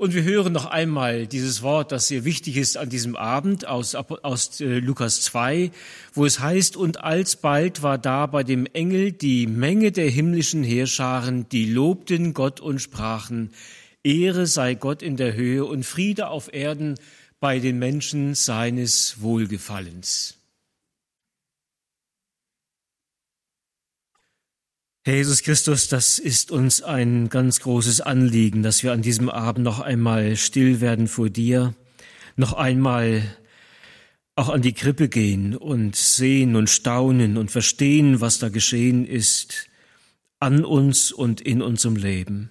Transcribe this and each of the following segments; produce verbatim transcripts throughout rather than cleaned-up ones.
Und wir hören noch einmal dieses Wort, das sehr wichtig ist an diesem Abend aus, aus äh, Lukas zwei, wo es heißt, und alsbald war da bei dem Engel die Menge der himmlischen Heerscharen, die lobten Gott und sprachen, Ehre sei Gott in der Höhe und Friede auf Erden bei den Menschen seines Wohlgefallens. Herr Jesus Christus, das ist uns ein ganz großes Anliegen, dass wir an diesem Abend noch einmal still werden vor dir, noch einmal auch an die Krippe gehen und sehen und staunen und verstehen, was da geschehen ist, an uns und in unserem Leben.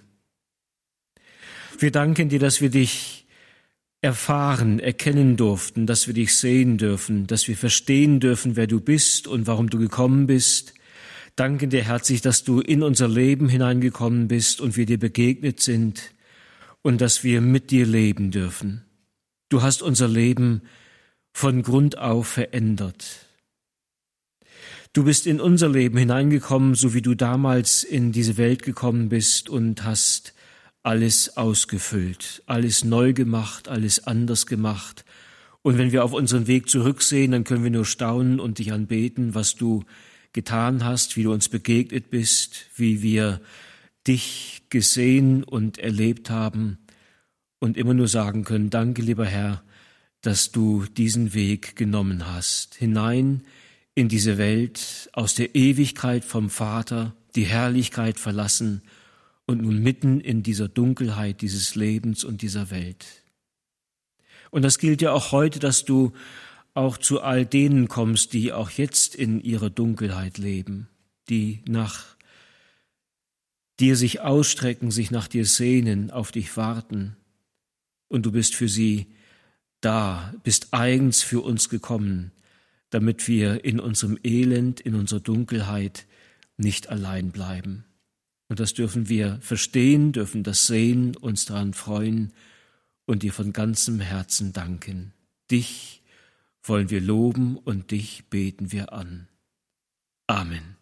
Wir danken dir, dass wir dich erfahren, erkennen durften, dass wir dich sehen dürfen, dass wir verstehen dürfen, wer du bist und warum du gekommen bist. Danken dir herzlich, dass du in unser Leben hineingekommen bist und wir dir begegnet sind und dass wir mit dir leben dürfen. Du hast unser Leben von Grund auf verändert. Du bist in unser Leben hineingekommen, so wie du damals in diese Welt gekommen bist und hast alles ausgefüllt, alles neu gemacht, alles anders gemacht. Und wenn wir auf unseren Weg zurücksehen, dann können wir nur staunen und dich anbeten, was du getan hast, wie du uns begegnet bist, wie wir dich gesehen und erlebt haben und immer nur sagen können, danke, lieber Herr, dass du diesen Weg genommen hast, hinein in diese Welt, aus der Ewigkeit vom Vater, die Herrlichkeit verlassen und nun mitten in dieser Dunkelheit dieses Lebens und dieser Welt. Und das gilt ja auch heute, dass du auch zu all denen kommst, die auch jetzt in ihrer Dunkelheit leben, die nach dir sich ausstrecken, sich nach dir sehnen, auf dich warten. Und du bist für sie da, bist eigens für uns gekommen, damit wir in unserem Elend, in unserer Dunkelheit nicht allein bleiben. Und das dürfen wir verstehen, dürfen das sehen, uns daran freuen und dir von ganzem Herzen danken. Dich wollen wir loben und dich beten wir an. Amen.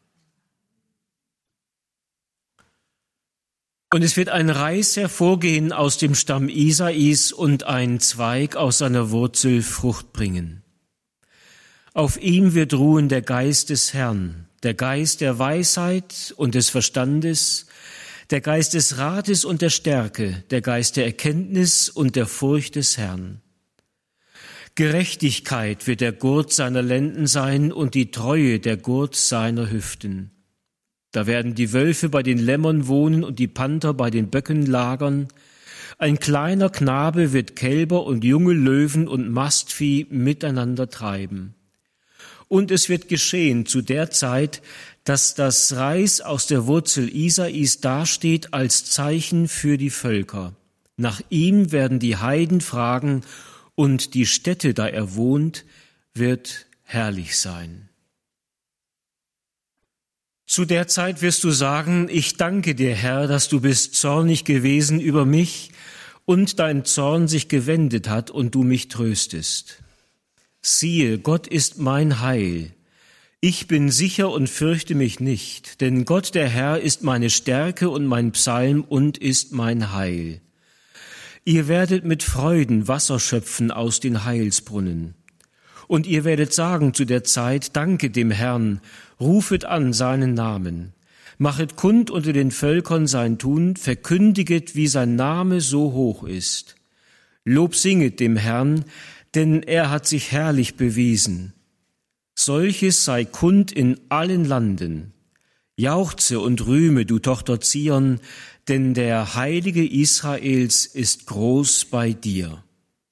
Und es wird ein Reis hervorgehen aus dem Stamm Isais und ein Zweig aus seiner Wurzel Frucht bringen. Auf ihm wird ruhen der Geist des Herrn, der Geist der Weisheit und des Verstandes, der Geist des Rates und der Stärke, der Geist der Erkenntnis und der Furcht des Herrn. Gerechtigkeit wird der Gurt seiner Lenden sein und die Treue der Gurt seiner Hüften. Da werden die Wölfe bei den Lämmern wohnen und die Panther bei den Böcken lagern. Ein kleiner Knabe wird Kälber und junge Löwen und Mastvieh miteinander treiben. Und es wird geschehen zu der Zeit, dass das Reis aus der Wurzel Isais dasteht als Zeichen für die Völker. Nach ihm werden die Heiden fragen, und die Stätte, da er wohnt, wird herrlich sein. Zu der Zeit wirst du sagen, ich danke dir, Herr, dass du bist zornig gewesen über mich und dein Zorn sich gewendet hat und du mich tröstest. Siehe, Gott ist mein Heil. Ich bin sicher und fürchte mich nicht, denn Gott der Herr ist meine Stärke und mein Psalm und ist mein Heil. Ihr werdet mit Freuden Wasser schöpfen aus den Heilsbrunnen. Und ihr werdet sagen zu der Zeit, danke dem Herrn, rufet an seinen Namen. Machet kund unter den Völkern sein Tun, verkündiget, wie sein Name so hoch ist. Lob singet dem Herrn, denn er hat sich herrlich bewiesen. Solches sei kund in allen Landen. Jauchze und rühme, du Tochter Zion, denn der Heilige Israels ist groß bei dir.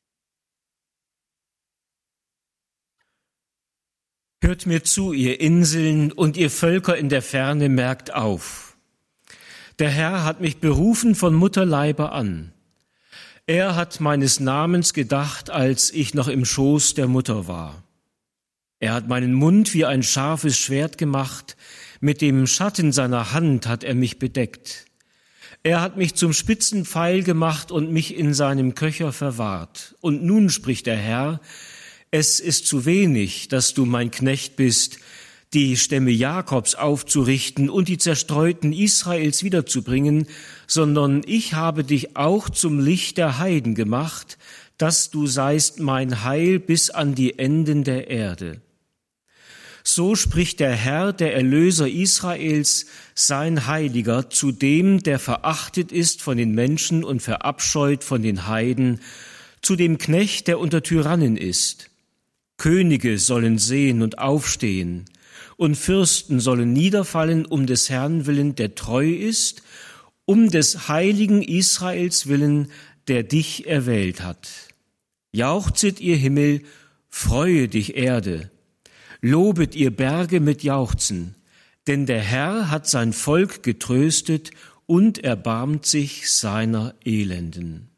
Hört mir zu, ihr Inseln und ihr Völker in der Ferne, merkt auf. Der Herr hat mich berufen von Mutterleibe an. Er hat meines Namens gedacht, als ich noch im Schoß der Mutter war. Er hat meinen Mund wie ein scharfes Schwert gemacht, mit dem Schatten seiner Hand hat er mich bedeckt. Er hat mich zum spitzen Pfeil gemacht und mich in seinem Köcher verwahrt. Und nun spricht der Herr, es ist zu wenig, dass du mein Knecht bist, die Stämme Jakobs aufzurichten und die Zerstreuten Israels wiederzubringen, sondern ich habe dich auch zum Licht der Heiden gemacht, dass du seist mein Heil bis an die Enden der Erde. So spricht der Herr, der Erlöser Israels, sein Heiliger, zu dem, der verachtet ist von den Menschen und verabscheut von den Heiden, zu dem Knecht, der unter Tyrannen ist. Könige sollen sehen und aufstehen, und Fürsten sollen niederfallen um des Herrn willen, der treu ist, um des heiligen Israels willen, der dich erwählt hat. Jauchzet ihr Himmel, freue dich Erde, lobet ihr Berge mit Jauchzen, denn der Herr hat sein Volk getröstet und erbarmt sich seiner Elenden.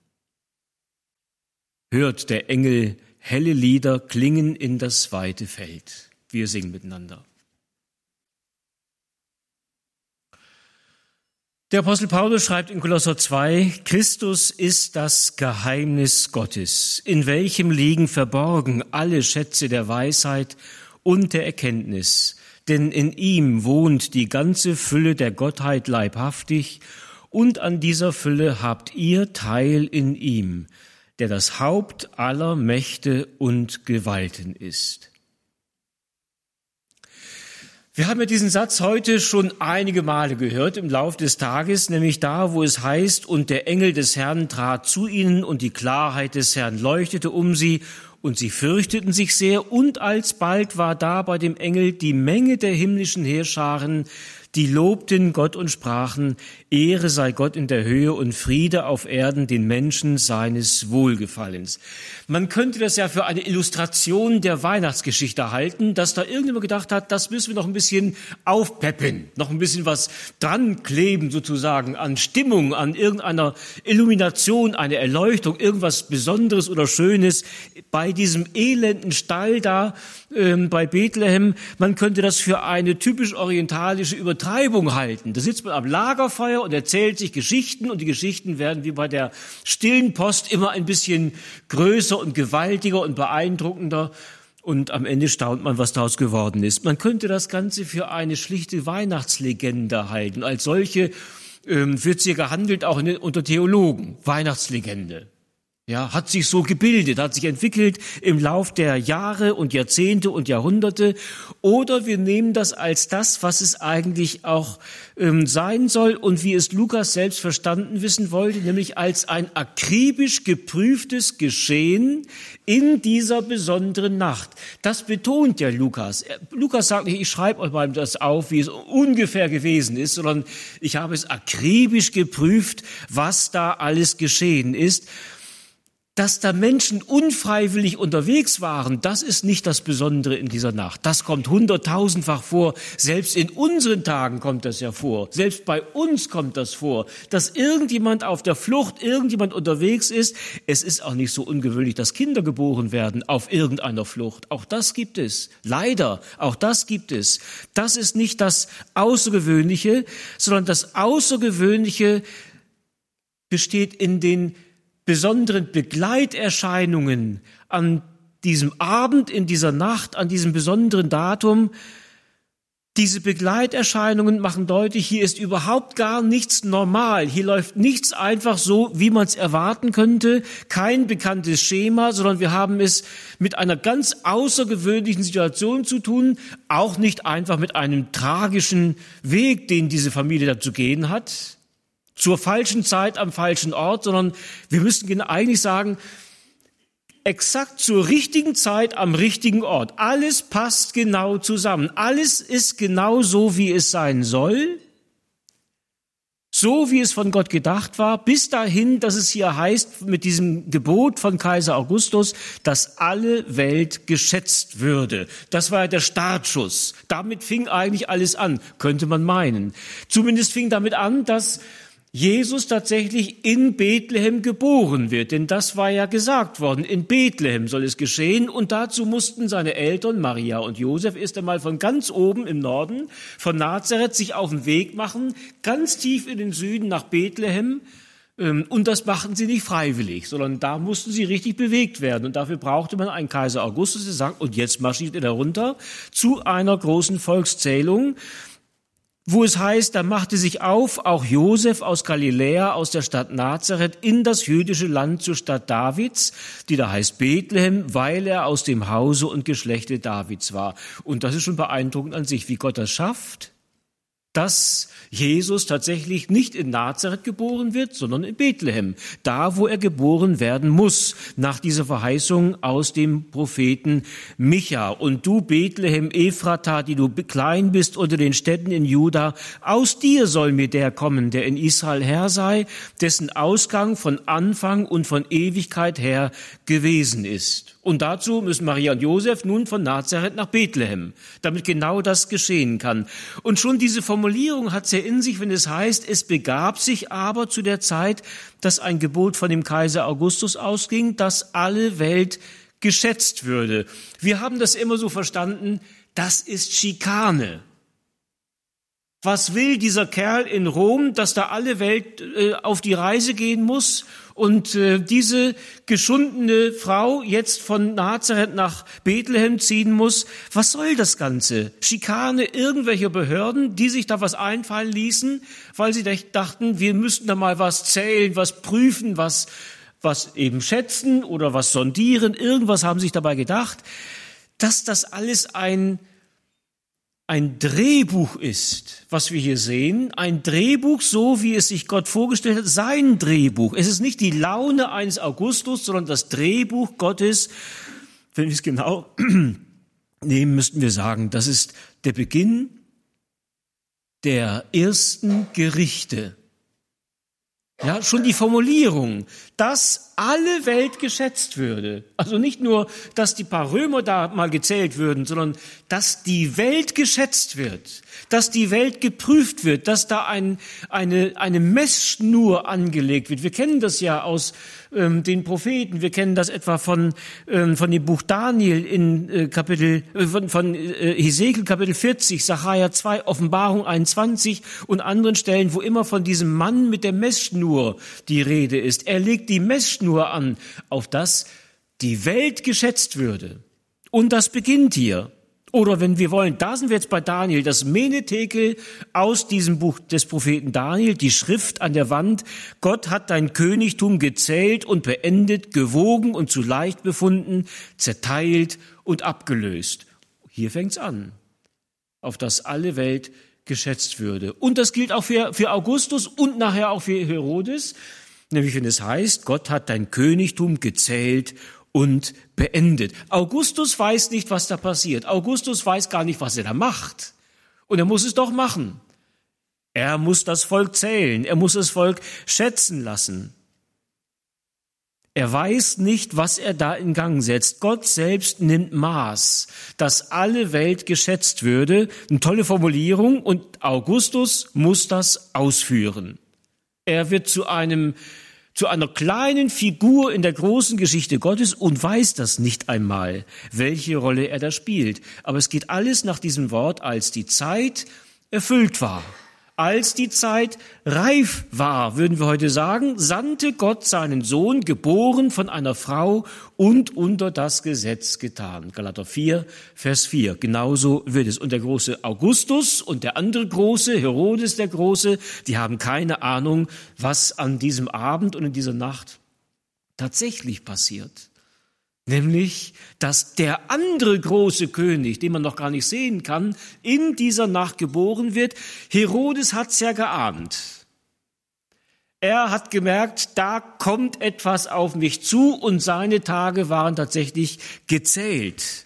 Hört der Engel helle Lieder klingen in das weite Feld. Wir singen miteinander. Der Apostel Paulus schreibt in Kolosser zwei, Christus ist das Geheimnis Gottes, in welchem liegen verborgen alle Schätze der Weisheit und der Erkenntnis, denn in ihm wohnt die ganze Fülle der Gottheit leibhaftig, und an dieser Fülle habt ihr Teil in ihm, der das Haupt aller Mächte und Gewalten ist. Wir haben ja diesen Satz heute schon einige Male gehört im Lauf des Tages, nämlich da, wo es heißt, und der Engel des Herrn trat zu ihnen und die Klarheit des Herrn leuchtete um sie und sie fürchteten sich sehr, und alsbald war da bei dem Engel die Menge der himmlischen Heerscharen, die lobten Gott und sprachen, Ehre sei Gott in der Höhe und Friede auf Erden den Menschen seines Wohlgefallens. Man könnte das ja für eine Illustration der Weihnachtsgeschichte halten, dass da irgendjemand gedacht hat, das müssen wir noch ein bisschen aufpeppen, noch ein bisschen was dran kleben sozusagen an Stimmung, an irgendeiner Illumination, eine Erleuchtung, irgendwas Besonderes oder Schönes bei diesem elenden Stall da ähm, bei Bethlehem. Man könnte das für eine typisch orientalische Übertreibung halten. Da sitzt man am Lagerfeuer und erzählt sich Geschichten, und die Geschichten werden wie bei der stillen Post immer ein bisschen größer und gewaltiger und beeindruckender, und am Ende staunt man, was daraus geworden ist. Man könnte das Ganze für eine schlichte Weihnachtslegende halten. Als solche ähm, wird sie gehandelt, auch in den, unter Theologen. Weihnachtslegende. Ja, hat sich so gebildet, hat sich entwickelt im Lauf der Jahre und Jahrzehnte und Jahrhunderte. Oder wir nehmen das als das, was es eigentlich auch ähm, sein soll und wie es Lukas selbst verstanden wissen wollte, nämlich als ein akribisch geprüftes Geschehen in dieser besonderen Nacht. Das betont ja Lukas. Lukas sagt nicht, ich schreibe euch mal das auf, wie es ungefähr gewesen ist, sondern ich habe es akribisch geprüft, was da alles geschehen ist. Dass da Menschen unfreiwillig unterwegs waren, das ist nicht das Besondere in dieser Nacht. Das kommt hunderttausendfach vor. Selbst in unseren Tagen kommt das ja vor. Selbst bei uns kommt das vor, dass irgendjemand auf der Flucht, irgendjemand unterwegs ist. Es ist auch nicht so ungewöhnlich, dass Kinder geboren werden auf irgendeiner Flucht. Auch das gibt es. Leider, auch das gibt es. Das ist nicht das Außergewöhnliche, sondern das Außergewöhnliche besteht in den besonderen Begleiterscheinungen an diesem Abend, in dieser Nacht, an diesem besonderen Datum. Diese Begleiterscheinungen machen deutlich, hier ist überhaupt gar nichts normal. Hier läuft nichts einfach so, wie man es erwarten könnte. Kein bekanntes Schema, sondern wir haben es mit einer ganz außergewöhnlichen Situation zu tun. Auch nicht einfach mit einem tragischen Weg, den diese Familie da zu gehen hat. Zur falschen Zeit am falschen Ort, sondern wir müssen eigentlich sagen, exakt zur richtigen Zeit am richtigen Ort. Alles passt genau zusammen. Alles ist genau so, wie es sein soll. So, wie es von Gott gedacht war, bis dahin, dass es hier heißt, mit diesem Gebot von Kaiser Augustus, dass alle Welt geschätzt würde. Das war ja der Startschuss. Damit fing eigentlich alles an, könnte man meinen. Zumindest fing damit an, dass Jesus tatsächlich in Bethlehem geboren wird, denn das war ja gesagt worden, in Bethlehem soll es geschehen, und dazu mussten seine Eltern, Maria und Josef, erst einmal von ganz oben im Norden, von Nazareth, sich auf den Weg machen, ganz tief in den Süden nach Bethlehem, Und das machten sie nicht freiwillig, sondern da mussten sie richtig bewegt werden. Und dafür brauchte man einen Kaiser Augustus, der sagt, und jetzt marschiert er runter zu einer großen Volkszählung, wo es heißt, da machte sich auf auch Josef aus Galiläa, aus der Stadt Nazareth, in das jüdische Land zur Stadt Davids, die da heißt Bethlehem, weil er aus dem Hause und Geschlechte Davids war. Und das ist schon beeindruckend an sich, wie Gott das schafft, dass Jesus tatsächlich nicht in Nazareth geboren wird, sondern in Bethlehem, da wo er geboren werden muss, nach dieser Verheißung aus dem Propheten Micha. Und du Bethlehem Ephrata, die du klein bist unter den Städten in Juda, aus dir soll mir der kommen, der in Israel Herr sei, dessen Ausgang von Anfang und von Ewigkeit her gewesen ist. Und dazu müssen Maria und Josef nun von Nazareth nach Bethlehem, damit genau das geschehen kann. Und schon diese Formulierung hat sehr in sich, wenn es heißt, es begab sich aber zu der Zeit, dass ein Gebot von dem Kaiser Augustus ausging, dass alle Welt geschätzt würde. Wir haben das immer so verstanden, das ist Schikane. Was will dieser Kerl in Rom, dass da alle Welt äh, auf die Reise gehen muss und äh, diese geschundene Frau jetzt von Nazareth nach Bethlehem ziehen muss? Was soll das Ganze? Schikane irgendwelcher Behörden, die sich da was einfallen ließen, weil sie dachten, wir müssten da mal was zählen, was prüfen, was, was eben schätzen oder was sondieren. Irgendwas haben sich dabei gedacht, dass das alles ein ein Drehbuch ist, was wir hier sehen, ein Drehbuch, so wie es sich Gott vorgestellt hat, sein Drehbuch. Es ist nicht die Laune eines Augustus, sondern das Drehbuch Gottes. Wenn wir es genau nehmen, müssten wir sagen, das ist der Beginn der ersten Gerichte. Ja, schon die Formulierung, dass alle Welt geschätzt würde. Also nicht nur, dass die paar Römer da mal gezählt würden, sondern dass die Welt geschätzt wird, dass die Welt geprüft wird, dass da ein, eine, eine Messschnur angelegt wird. Wir kennen das ja aus ähm, den Propheten, wir kennen das etwa von, ähm, von dem Buch Daniel in äh, Kapitel, äh, von, von äh, Hesekiel Kapitel vierzig, Sacharja zwei, Offenbarung einundzwanzig und anderen Stellen, wo immer von diesem Mann mit der Messschnur die Rede ist. Er legt die Messschnur an, auf das die Welt geschätzt würde. Und das beginnt hier. Oder wenn wir wollen, da sind wir jetzt bei Daniel, das Menetekel aus diesem Buch des Propheten Daniel, die Schrift an der Wand, Gott hat dein Königtum gezählt und beendet, gewogen und zu leicht befunden, zerteilt und abgelöst. Hier fängt's an, auf das alle Welt geschätzt würde. Und das gilt auch für, für Augustus und nachher auch für Herodes, nämlich wenn es heißt, Gott hat dein Königtum gezählt und beendet. Augustus weiß nicht, was da passiert. Augustus weiß gar nicht, was er da macht. Und er muss es doch machen. Er muss das Volk zählen. Er muss das Volk schätzen lassen. Er weiß nicht, was er da in Gang setzt. Gott selbst nimmt Maß, dass alle Welt geschätzt würde. Eine tolle Formulierung. Und Augustus muss das ausführen. Er wird zu einem zu einer kleinen Figur in der großen Geschichte Gottes und weiß das nicht einmal, welche Rolle er da spielt. Aber es geht alles nach diesem Wort, als die Zeit erfüllt war. Als die Zeit reif war, würden wir heute sagen, sandte Gott seinen Sohn, geboren von einer Frau und unter das Gesetz getan. Galater vier, Vers vier. Genauso wird es. Und der große Augustus und der andere große, Herodes der Große, die haben keine Ahnung, was an diesem Abend und in dieser Nacht tatsächlich passiert. Nämlich, dass der andere große König, den man noch gar nicht sehen kann, in dieser Nacht geboren wird. Herodes hat's ja geahnt. Er hat gemerkt, da kommt etwas auf mich zu und seine Tage waren tatsächlich gezählt.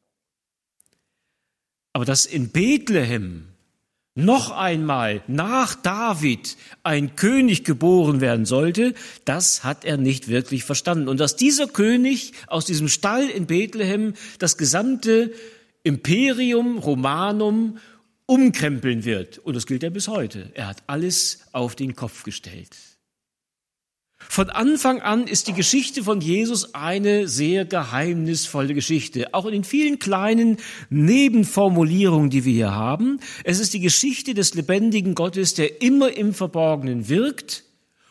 Aber dass in Bethlehem noch einmal nach David ein König geboren werden sollte, das hat er nicht wirklich verstanden. Und dass dieser König aus diesem Stall in Bethlehem das gesamte Imperium Romanum umkrempeln wird. Und das gilt ja bis heute. Er hat alles auf den Kopf gestellt. Von Anfang an ist die Geschichte von Jesus eine sehr geheimnisvolle Geschichte. Auch in den vielen kleinen Nebenformulierungen, die wir hier haben. Es ist die Geschichte des lebendigen Gottes, der immer im Verborgenen wirkt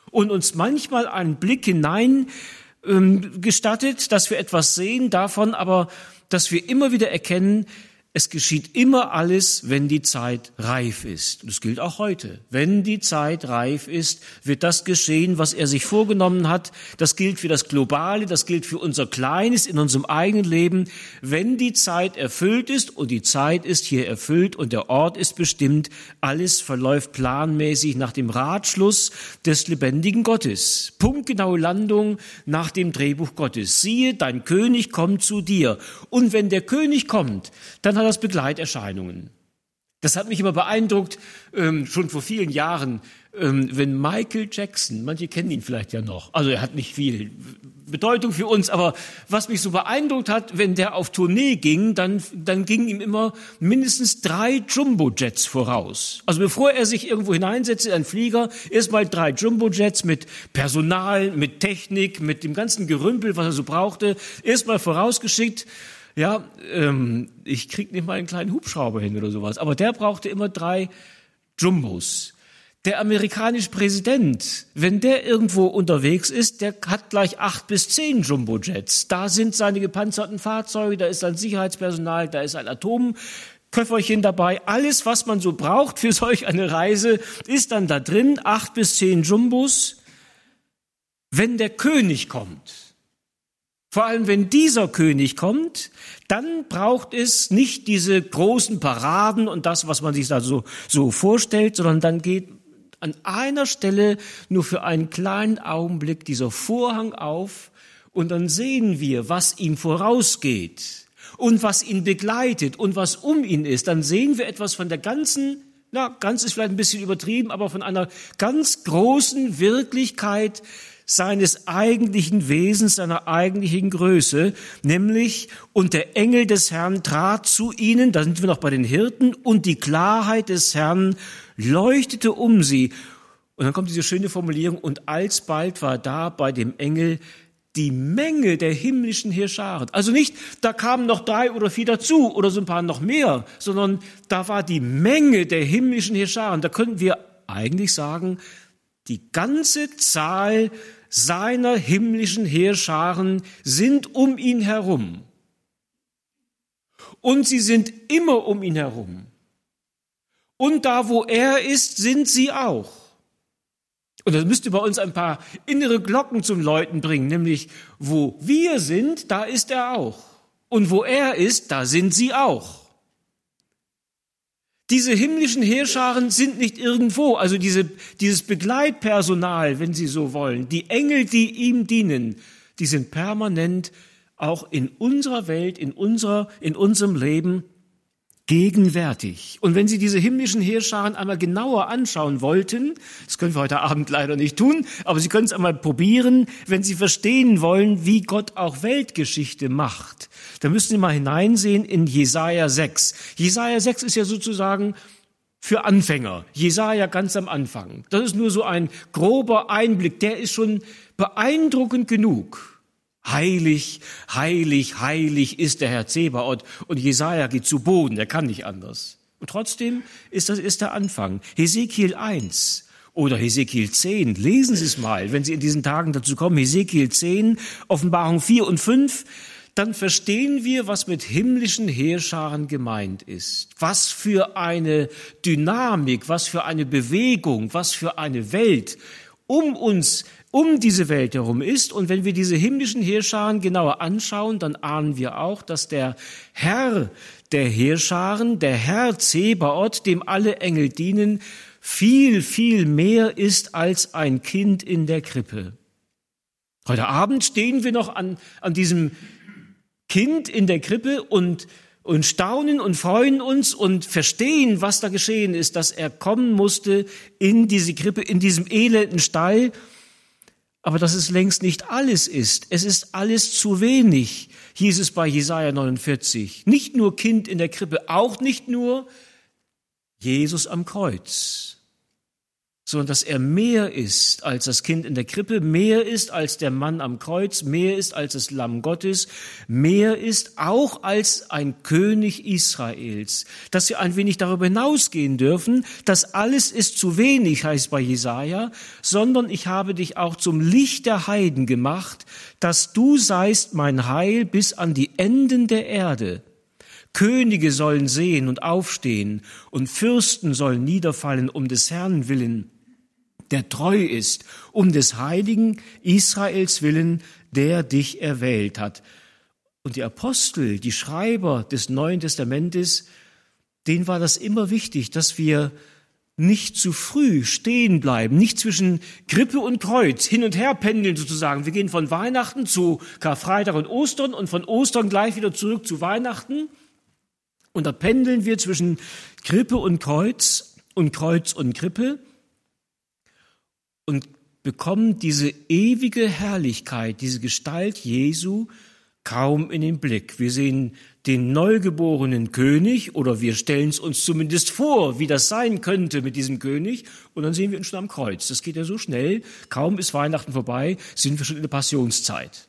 und uns manchmal einen Blick hinein ähm, gestattet, dass wir etwas sehen davon, aber dass wir immer wieder erkennen, es geschieht immer alles, wenn die Zeit reif ist. Und das gilt auch heute. Wenn die Zeit reif ist, wird das geschehen, was er sich vorgenommen hat. Das gilt für das Globale, das gilt für unser Kleines in unserem eigenen Leben. Wenn die Zeit erfüllt ist, und die Zeit ist hier erfüllt und der Ort ist bestimmt, alles verläuft planmäßig nach dem Ratschluss des lebendigen Gottes. Punktgenaue Landung nach dem Drehbuch Gottes. Siehe, dein König kommt zu dir. Und wenn der König kommt, dann hat das Begleiterscheinungen. Das hat mich immer beeindruckt, ähm, schon vor vielen Jahren, ähm, wenn Michael Jackson, manche kennen ihn vielleicht ja noch, also er hat nicht viel Bedeutung für uns, aber was mich so beeindruckt hat, wenn der auf Tournee ging, dann, dann gingen ihm immer mindestens drei Jumbo-Jets voraus. Also bevor er sich irgendwo hineinsetzte in einen Flieger, erstmal drei Jumbo-Jets mit Personal, mit Technik, mit dem ganzen Gerümpel, was er so brauchte, erstmal vorausgeschickt. Ja, ähm, ich krieg nicht mal einen kleinen Hubschrauber hin oder sowas. Aber der brauchte immer drei Jumbos. Der amerikanische Präsident, wenn der irgendwo unterwegs ist, der hat gleich acht bis zehn Jumbo-Jets. Da sind seine gepanzerten Fahrzeuge, da ist sein Sicherheitspersonal, da ist ein Atomköfferchen dabei. Alles, was man so braucht für solch eine Reise, ist dann da drin. Acht bis zehn Jumbos. Wenn der König kommt, vor allem, wenn dieser König kommt, dann braucht es nicht diese großen Paraden und das, was man sich da so, so vorstellt, sondern dann geht an einer Stelle nur für einen kleinen Augenblick dieser Vorhang auf und dann sehen wir, was ihm vorausgeht und was ihn begleitet und was um ihn ist. Dann sehen wir etwas von der ganzen, na, ganz ist vielleicht ein bisschen übertrieben, aber von einer ganz großen Wirklichkeit seines eigentlichen Wesens, seiner eigentlichen Größe, nämlich, und der Engel des Herrn trat zu ihnen, da sind wir noch bei den Hirten, und die Klarheit des Herrn leuchtete um sie. Und dann kommt diese schöne Formulierung, und alsbald war da bei dem Engel die Menge der himmlischen Heerscharen. Also nicht, da kamen noch drei oder vier dazu oder so ein paar noch mehr, sondern da war die Menge der himmlischen Heerscharen. Da könnten wir eigentlich sagen, die ganze Zahl seiner himmlischen Heerscharen sind um ihn herum. Und sie sind immer um ihn herum. Und da, wo er ist, sind sie auch. Und das müsste bei uns ein paar innere Glocken zum Läuten bringen, nämlich, wo wir sind, da ist er auch. Und wo er ist, da sind sie auch. Diese himmlischen Heerscharen sind nicht irgendwo, also diese, dieses Begleitpersonal, wenn Sie so wollen, die Engel, die ihm dienen, die sind permanent auch in unserer Welt, in unserer, in unserem Leben gegenwärtig. Und wenn Sie diese himmlischen Heerscharen einmal genauer anschauen wollten, das können wir heute Abend leider nicht tun, aber Sie können es einmal probieren, wenn Sie verstehen wollen, wie Gott auch Weltgeschichte macht. Da müssen Sie mal hineinsehen in Jesaja sechs. Jesaja sechs ist ja sozusagen für Anfänger. Jesaja ganz am Anfang. Das ist nur so ein grober Einblick, der ist schon beeindruckend genug. Heilig, heilig, heilig ist der Herr Zebaoth. Und Jesaja geht zu Boden, der kann nicht anders. Und trotzdem ist das ist der Anfang. Hesekiel eins oder Hesekiel zehn, lesen Sie es mal, wenn Sie in diesen Tagen dazu kommen. Hesekiel zehn, Offenbarung vier und fünf, dann verstehen wir, was mit himmlischen Heerscharen gemeint ist. Was für eine Dynamik, was für eine Bewegung, was für eine Welt um uns um diese Welt herum ist. Und wenn wir diese himmlischen Heerscharen genauer anschauen, dann ahnen wir auch, dass der Herr der Heerscharen, der Herr Zebaoth, dem alle Engel dienen, viel, viel mehr ist als ein Kind in der Krippe. Heute Abend stehen wir noch an, an diesem Kind in der Krippe und und staunen und freuen uns und verstehen, was da geschehen ist, dass er kommen musste in diese Krippe, in diesem elenden Stall. Aber dass es längst nicht alles ist. Es ist alles zu wenig, hieß es bei Jesaja neunundvierzig. Nicht nur Kind in der Krippe, auch nicht nur Jesus am Kreuz, sondern dass er mehr ist als das Kind in der Krippe, mehr ist als der Mann am Kreuz, mehr ist als das Lamm Gottes, mehr ist auch als ein König Israels. Dass wir ein wenig darüber hinausgehen dürfen, das alles ist zu wenig, heißt bei Jesaja, sondern ich habe dich auch zum Licht der Heiden gemacht, dass du seist mein Heil bis an die Enden der Erde. Könige sollen sehen und aufstehen und Fürsten sollen niederfallen um des Herrn willen, der treu ist, um des heiligen Israels willen, der dich erwählt hat. Und die Apostel, die Schreiber des Neuen Testamentes, denen war das immer wichtig, dass wir nicht zu früh stehen bleiben, nicht zwischen Krippe und Kreuz hin und her pendeln sozusagen. Wir gehen von Weihnachten zu Karfreitag und Ostern und von Ostern gleich wieder zurück zu Weihnachten. Und da pendeln wir zwischen Krippe und Kreuz und Kreuz und Krippe und bekommen diese ewige Herrlichkeit, diese Gestalt Jesu kaum in den Blick. Wir sehen den neugeborenen König oder wir stellen es uns zumindest vor, wie das sein könnte mit diesem König und dann sehen wir ihn schon am Kreuz. Das geht ja so schnell, kaum ist Weihnachten vorbei, sind wir schon in der Passionszeit.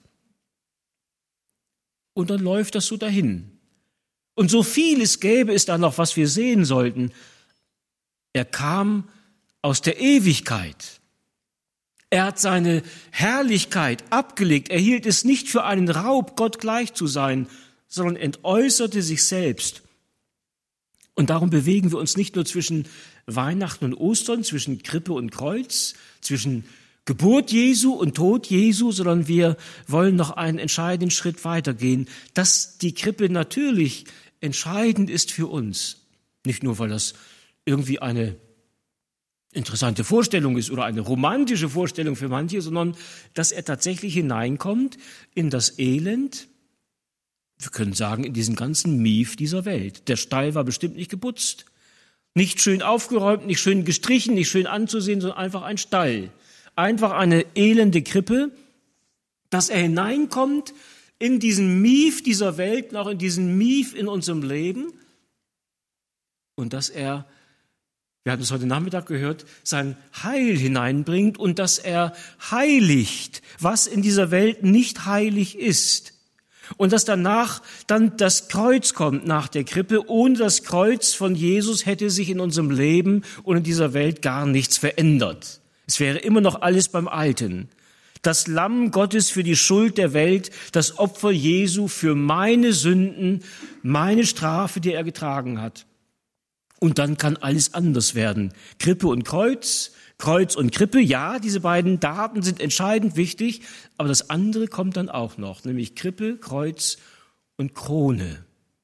Und dann läuft das so dahin. Und so vieles gäbe es da noch, was wir sehen sollten. Er kam aus der Ewigkeit. Er hat seine Herrlichkeit abgelegt. Er hielt es nicht für einen Raub, Gott gleich zu sein, sondern entäußerte sich selbst. Und darum bewegen wir uns nicht nur zwischen Weihnachten und Ostern, zwischen Krippe und Kreuz, zwischen Geburt Jesu und Tod Jesu, sondern wir wollen noch einen entscheidenden Schritt weitergehen, dass die Krippe natürlich entscheidend ist für uns. Nicht nur, weil das irgendwie eine interessante Vorstellung ist oder eine romantische Vorstellung für manche, sondern dass er tatsächlich hineinkommt in das Elend, wir können sagen, in diesen ganzen Mief dieser Welt. Der Stall war bestimmt nicht geputzt, nicht schön aufgeräumt, nicht schön gestrichen, nicht schön anzusehen, sondern einfach ein Stall. Einfach eine elende Krippe, dass er hineinkommt in diesen Mief dieser Welt, noch in diesen Mief in unserem Leben und dass er, wir hatten es heute Nachmittag gehört, sein Heil hineinbringt und dass er heiligt, was in dieser Welt nicht heilig ist. Und dass danach dann das Kreuz kommt nach der Krippe. Ohne das Kreuz von Jesus hätte sich in unserem Leben und in dieser Welt gar nichts verändert. Es wäre immer noch alles beim Alten. Das Lamm Gottes für die Schuld der Welt, das Opfer Jesu für meine Sünden, meine Strafe, die er getragen hat. Und dann kann alles anders werden. Krippe und Kreuz, Kreuz und Krippe, ja, diese beiden Daten sind entscheidend wichtig, aber das andere kommt dann auch noch, nämlich Krippe, Kreuz und Krone.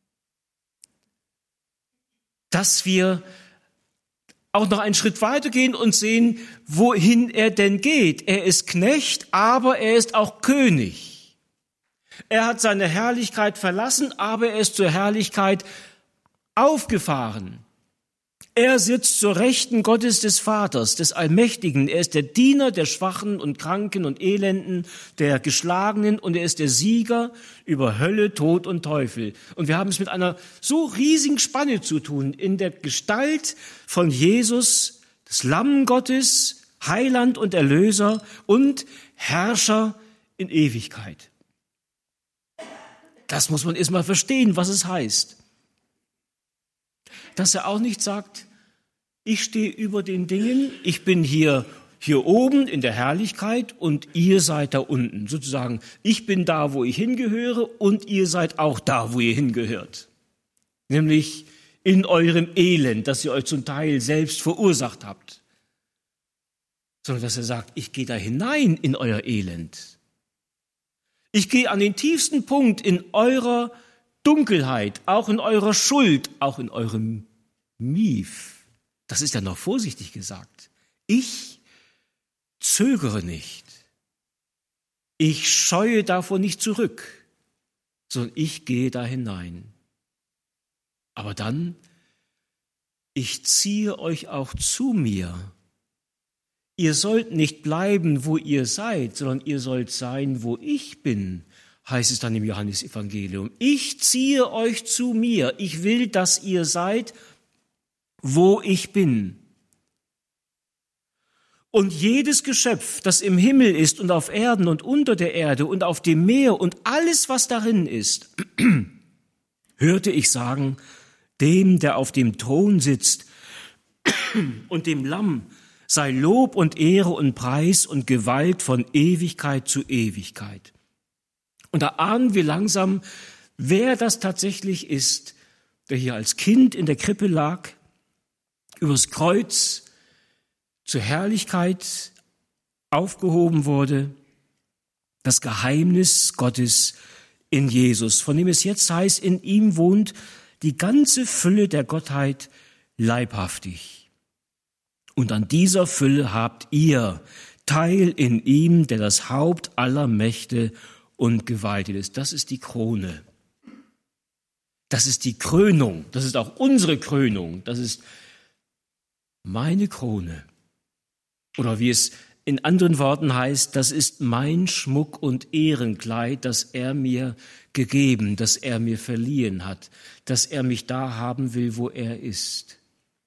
Dass wir auch noch einen Schritt weitergehen und sehen, wohin er denn geht. Er ist Knecht, aber er ist auch König. Er hat seine Herrlichkeit verlassen, aber er ist zur Herrlichkeit aufgefahren. Er sitzt zur Rechten Gottes des Vaters, des Allmächtigen. Er ist der Diener der Schwachen und Kranken und Elenden, der Geschlagenen und er ist der Sieger über Hölle, Tod und Teufel. Und wir haben es mit einer so riesigen Spanne zu tun in der Gestalt von Jesus, des Lamm Gottes, Heiland und Erlöser und Herrscher in Ewigkeit. Das muss man erst mal verstehen, was es heißt. Dass er auch nicht sagt, ich stehe über den Dingen, ich bin hier, hier oben in der Herrlichkeit und ihr seid da unten. Sozusagen, ich bin da, wo ich hingehöre und ihr seid auch da, wo ihr hingehört. Nämlich in eurem Elend, das ihr euch zum Teil selbst verursacht habt. Sondern dass er sagt, ich gehe da hinein in euer Elend. Ich gehe an den tiefsten Punkt in eurer Dunkelheit, auch in eurer Schuld, auch in eurem Mief. Das ist ja noch vorsichtig gesagt. Ich zögere nicht. Ich scheue davor nicht zurück, sondern ich gehe da hinein. Aber dann, ich ziehe euch auch zu mir. Ihr sollt nicht bleiben, wo ihr seid, sondern ihr sollt sein, wo ich bin, heißt es dann im Johannesevangelium. Ich ziehe euch zu mir. Ich will, dass ihr seid, wo ich bin. Und jedes Geschöpf, das im Himmel ist und auf Erden und unter der Erde und auf dem Meer und alles, was darin ist, hörte ich sagen, dem, der auf dem Thron sitzt und dem Lamm, sei Lob und Ehre und Preis und Gewalt von Ewigkeit zu Ewigkeit. Und da ahnen wir langsam, wer das tatsächlich ist, der hier als Kind in der Krippe lag, übers Kreuz zur Herrlichkeit aufgehoben wurde, das Geheimnis Gottes in Jesus, von dem es jetzt heißt, in ihm wohnt die ganze Fülle der Gottheit leibhaftig. Und an dieser Fülle habt ihr Teil in ihm, der das Haupt aller Mächte und Gewalten ist. Das ist die Krone. Das ist die Krönung. Das ist auch unsere Krönung. Das ist meine Krone. Oder wie es in anderen Worten heißt, das ist mein Schmuck und Ehrenkleid, das er mir gegeben, das er mir verliehen hat, dass er mich da haben will, wo er ist.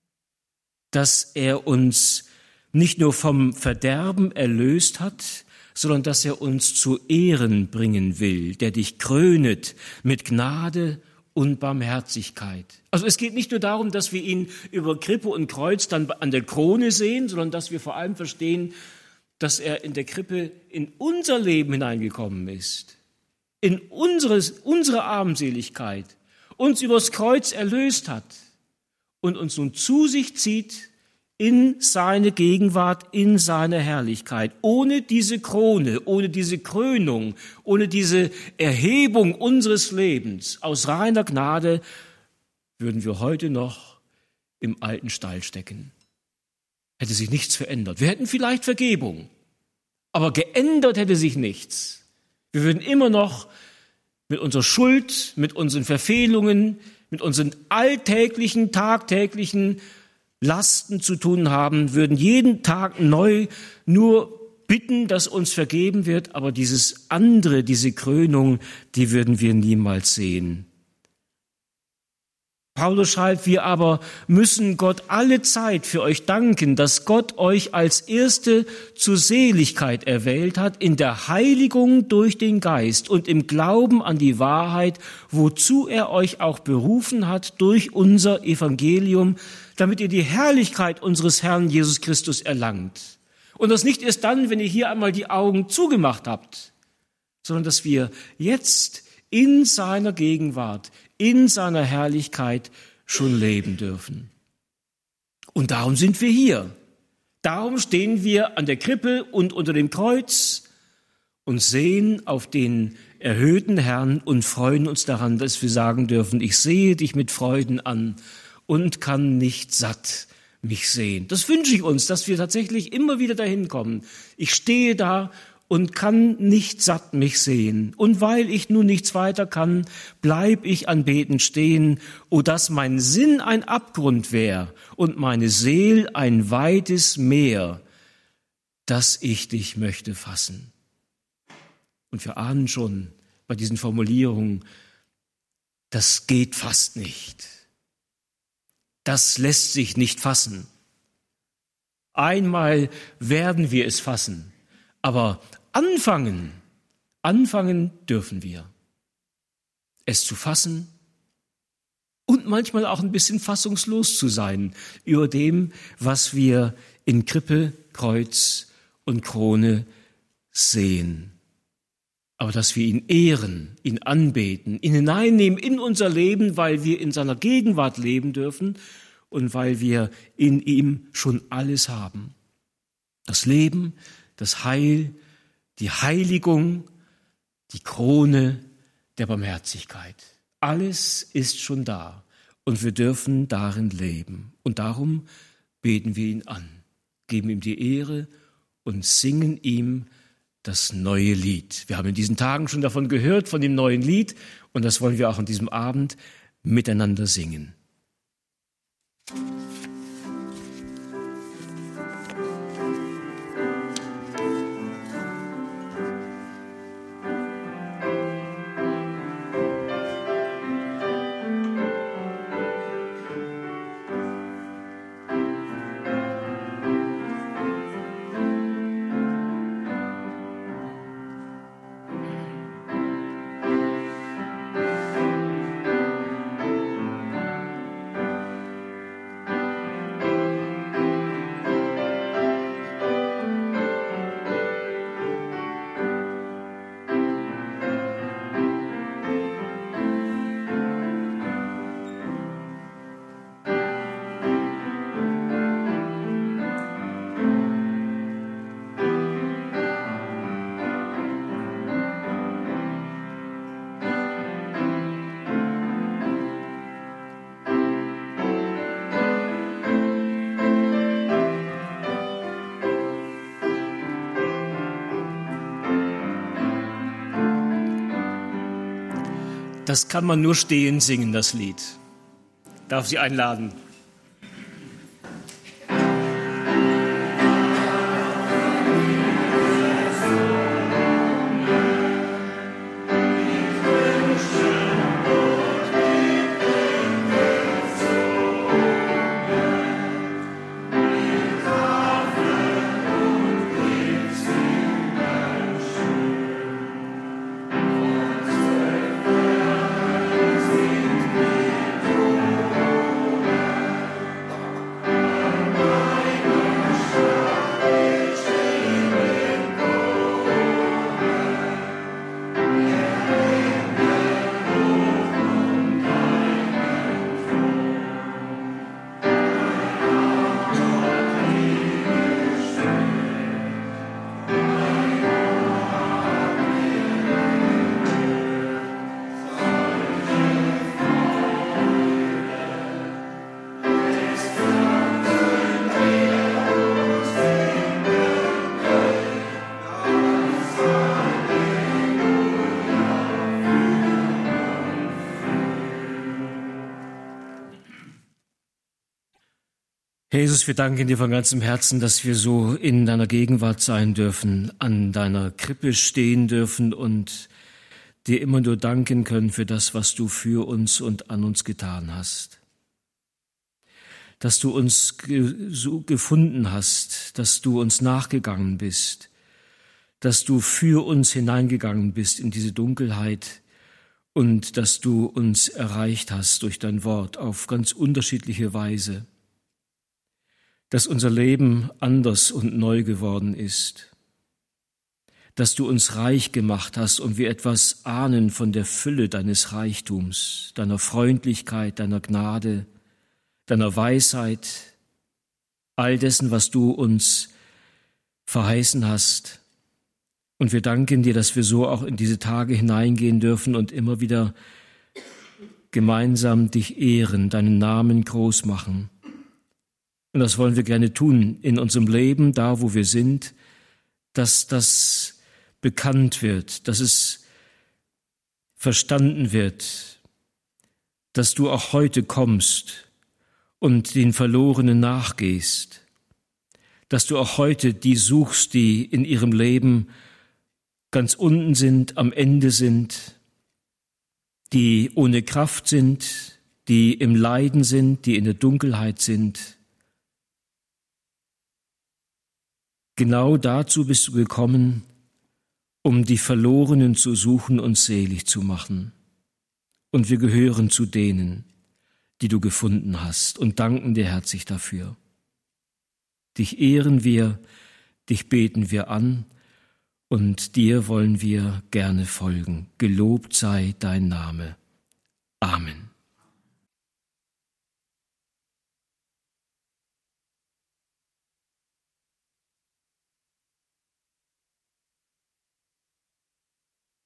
Dass er uns nicht nur vom Verderben erlöst hat, sondern dass er uns zu Ehren bringen will, der dich krönet mit Gnade und Barmherzigkeit. Also es geht nicht nur darum, dass wir ihn über Krippe und Kreuz dann an der Krone sehen, sondern dass wir vor allem verstehen, dass er in der Krippe in unser Leben hineingekommen ist, in unseres, unsere Armseligkeit, uns übers Kreuz erlöst hat und uns nun zu sich zieht in seine Gegenwart, in seine Herrlichkeit. Ohne diese Krone, ohne diese Krönung, ohne diese Erhebung unseres Lebens aus reiner Gnade würden wir heute noch im alten Stall stecken. Hätte sich nichts verändert. Wir hätten vielleicht Vergebung, aber geändert hätte sich nichts. Wir würden immer noch mit unserer Schuld, mit unseren Verfehlungen, mit unseren alltäglichen, tagtäglichen Lasten zu tun haben, würden jeden Tag neu nur bitten, dass uns vergeben wird, aber dieses andere, diese Krönung, die würden wir niemals sehen. Paulus schreibt, wir aber müssen Gott alle Zeit für euch danken, dass Gott euch als Erste zur Seligkeit erwählt hat, in der Heiligung durch den Geist und im Glauben an die Wahrheit, wozu er euch auch berufen hat durch unser Evangelium, damit ihr die Herrlichkeit unseres Herrn Jesus Christus erlangt. Und das nicht erst dann, wenn ihr hier einmal die Augen zugemacht habt, sondern dass wir jetzt in seiner Gegenwart, in seiner Herrlichkeit schon leben dürfen. Und darum sind wir hier. Darum stehen wir an der Krippe und unter dem Kreuz und sehen auf den erhöhten Herrn und freuen uns daran, dass wir sagen dürfen, ich sehe dich mit Freuden an und kann nicht satt mich sehen. Das wünsche ich uns, dass wir tatsächlich immer wieder dahin kommen. Ich stehe da und kann nicht satt mich sehen. Und weil ich nun nichts weiter kann, bleib ich anbetend stehen, o dass mein Sinn ein Abgrund wär und meine Seel ein weites Meer, dass ich dich möchte fassen. Und wir ahnen schon bei diesen Formulierungen, das geht fast nicht. Das lässt sich nicht fassen. Einmal werden wir es fassen, aber anfangen, anfangen dürfen wir, es zu fassen und manchmal auch ein bisschen fassungslos zu sein über dem, was wir in Krippe, Kreuz und Krone sehen. Aber dass wir ihn ehren, ihn anbeten, ihn hineinnehmen in unser Leben, weil wir in seiner Gegenwart leben dürfen und weil wir in ihm schon alles haben. Das Leben, das Heil, die Heiligung, die Krone der Barmherzigkeit. Alles ist schon da und wir dürfen darin leben. Und darum beten wir ihn an, geben ihm die Ehre und singen ihm das neue Lied. Wir haben in diesen Tagen schon davon gehört, von dem neuen Lied, und das wollen wir auch an diesem Abend miteinander singen. Das kann man nur stehen singen, das Lied. Ich darf Sie einladen. Jesus, wir danken dir von ganzem Herzen, dass wir so in deiner Gegenwart sein dürfen, an deiner Krippe stehen dürfen und dir immer nur danken können für das, was du für uns und an uns getan hast. Dass du uns ge- so gefunden hast, dass du uns nachgegangen bist, dass du für uns hineingegangen bist in diese Dunkelheit und dass du uns erreicht hast durch dein Wort auf ganz unterschiedliche Weise. Dass unser Leben anders und neu geworden ist, dass du uns reich gemacht hast und wir etwas ahnen von der Fülle deines Reichtums, deiner Freundlichkeit, deiner Gnade, deiner Weisheit, all dessen, was du uns verheißen hast. Und wir danken dir, dass wir so auch in diese Tage hineingehen dürfen und immer wieder gemeinsam dich ehren, deinen Namen groß machen. Und das wollen wir gerne tun in unserem Leben, da wo wir sind, dass das bekannt wird, dass es verstanden wird, dass du auch heute kommst und den Verlorenen nachgehst, dass du auch heute die suchst, die in ihrem Leben ganz unten sind, am Ende sind, die ohne Kraft sind, die im Leiden sind, die in der Dunkelheit sind. Genau dazu bist du gekommen, um die Verlorenen zu suchen und selig zu machen. Und wir gehören zu denen, die du gefunden hast und danken dir herzlich dafür. Dich ehren wir, dich beten wir an und dir wollen wir gerne folgen. Gelobt sei dein Name.